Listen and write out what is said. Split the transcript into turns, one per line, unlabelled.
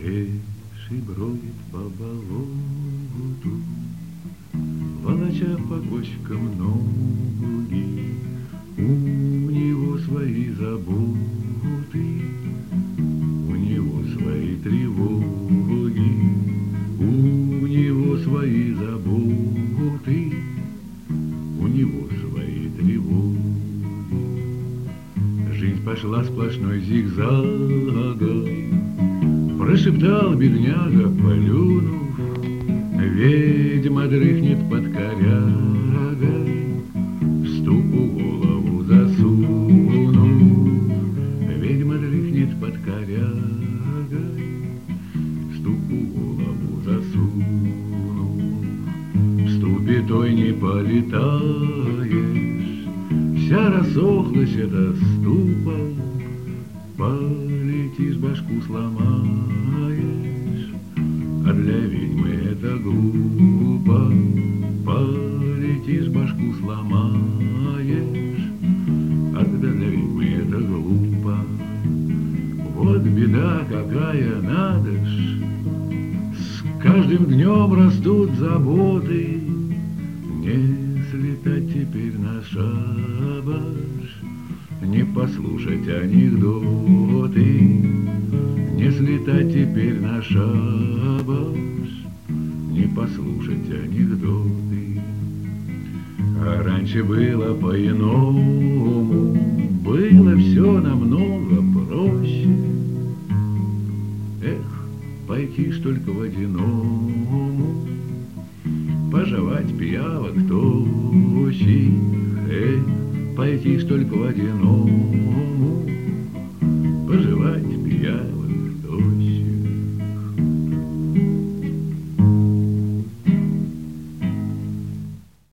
Леший бродит по болоту, волоча по кочкам ноги. У него свои заботы, у него свои тревоги, у него свои заботы, у него свои тревоги. Жизнь пошла сплошной зигзагой, прошептал бедняга, плюнув, ведьма дрыхнет под корягой, в ступу голову засунув. Ведьма дрыхнет под корягой, в ступу голову засунув. В ступе той не полетаешь, вся рассохлась эта ступа, полетишь, башку сломаешь, а для ведьмы это глупо. Полетишь, башку сломаешь, а для ведьмы это глупо. Вот беда какая, надо ж, с каждым днем растут заботы. Не слетать теперь на шабаш, не послушать анекдоты. Не слетать теперь на шабаш, не послушать анекдоты. А раньше было по-иному, было все намного проще. Эх, пойти ж только в одиному, пожевать пиявок тощих. Эх, пойти ж только в одиному, пожевать